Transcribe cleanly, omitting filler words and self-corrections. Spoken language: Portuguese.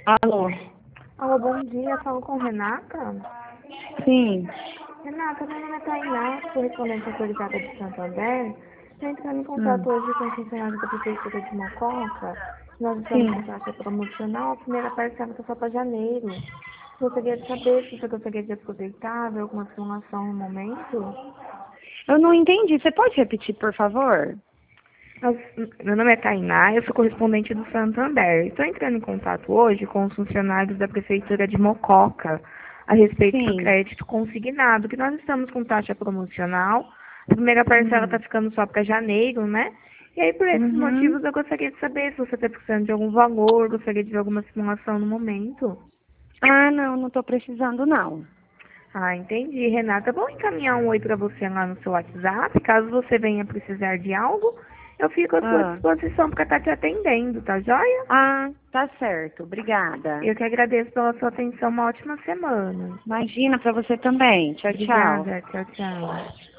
Alô? Alô, bom dia. Falo com Renata. Sim. Renata, meu nome é Tainá, correspondente autorizada de Santo André. Estou entrando em Hum. contato hoje com os funcionários da Prefeitura de Mococa. Nós estamos com Sim. taxa promocional. A primeira parcela está só para janeiro. Gostaria de saber se você gostaria de aproveitar, ver alguma simulação no momento. Eu não entendi. Você pode repetir, por favor? Meu nome é Tainá, eu sou correspondente do Santander. Estou entrando em contato hoje com os funcionários da Prefeitura de Mococa a respeito do Sim. crédito consignado, que nós estamos com taxa promocional. A primeira parcela está Hum. ficando só para janeiro, né? E aí, por esses Uhum. motivos, eu gostaria de saber se você está precisando de algum valor, gostaria de ver alguma simulação no momento. Ah, não estou precisando, não. Ah, entendi, Renata. Vou encaminhar um oi para você lá no seu WhatsApp. Caso você venha precisar de algo, eu fico à sua Ah. disposição para estar te atendendo, tá joia? Ah, tá certo. Obrigada. Eu que agradeço pela sua atenção. Uma ótima semana. Imagina para você também. Tchau, tchau. Obrigada. Tchau, tchau.